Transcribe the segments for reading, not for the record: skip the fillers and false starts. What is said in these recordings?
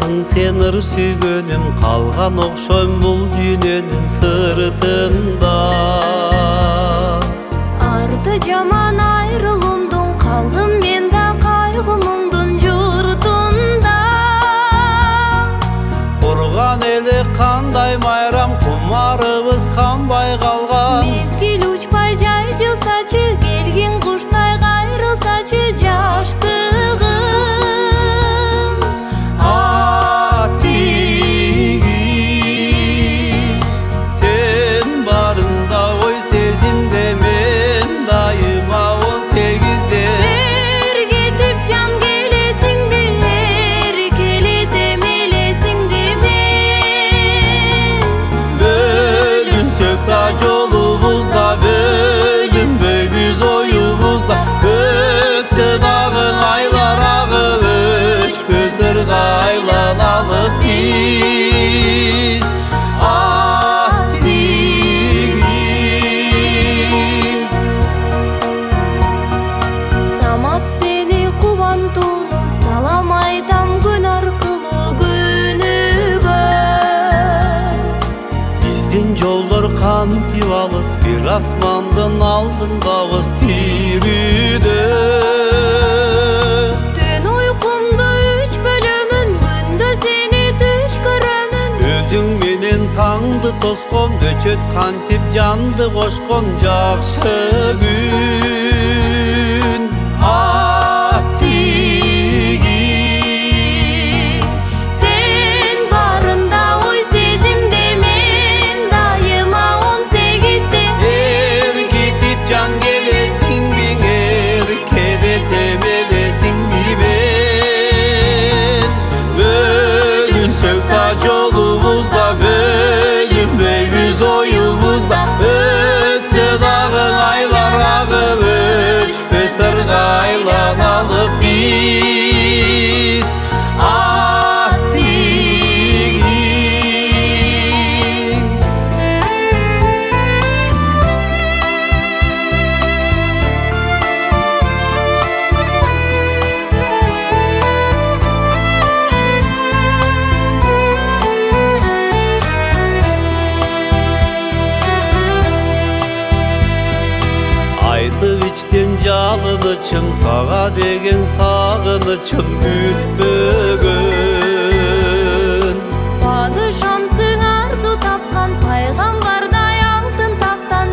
Барсың сен ыр сүйгөнүм, калган окшойм бул дүйнөнүн сыртында. Арты жаман айрылуумдун, калдым мен да кайгы мұңдун журтунда. Курган эле кандай майрам, кумарыбыз канбай калган. Мезгил учпай жай жылсачы, келген куштай кайрылсачы жаштыгым. Сен барында ой сезимде, мен дайыма 18-де. Бер кетип жан келесиңби, эркелетем элесиңди мен. Бөлүнсөк да жолубузда, бөлүнбөйбүз оюбузда. Өтсө дагы айлар агып, өчпөс ырга айланалык биз. Самап сени кубантууну, салам айтам күн аркылуу күнүгө. Биздин жолдор кантип алыс, бир асмандын алдындабыз тирүүдө. Түн уйкумду үч бөлөмүн, күндө сени түш көрөмүн. Өзүң менен таңды тоскон, өчөт кантип жанды кошкон жакшы күн. Сен барында ой сезимде, мен дайыма 18-де. Эркетип жан келесиңби, эркелетем элесиңби мен. Бөлүнсөк да жолубузда, бөлүнбөйбүз оюбузда. Өтсө дагы айлар агып, өчпөс ырга айланалык биз. Айтып ичтен жалынычым, сага деген сагынычым бүтпөгөн. Падышамсың арзу тапкан, пайгамбардай алтын тактан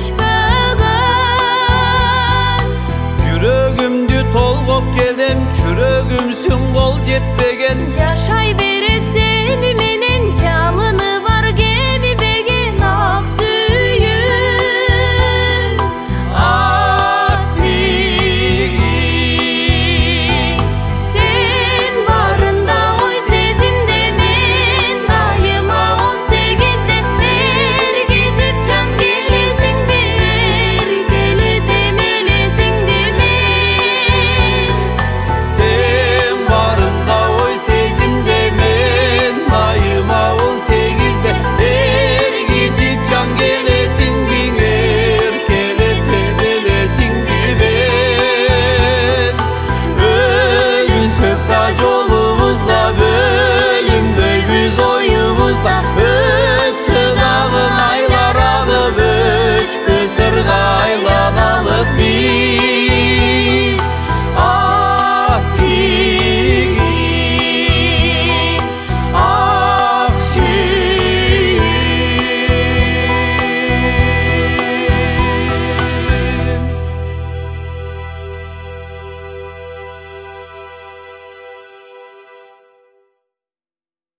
түшпөгөн. Жүрөгүмдү толгоп келем, чүрөгүмсүң кол жетпеген. Жашай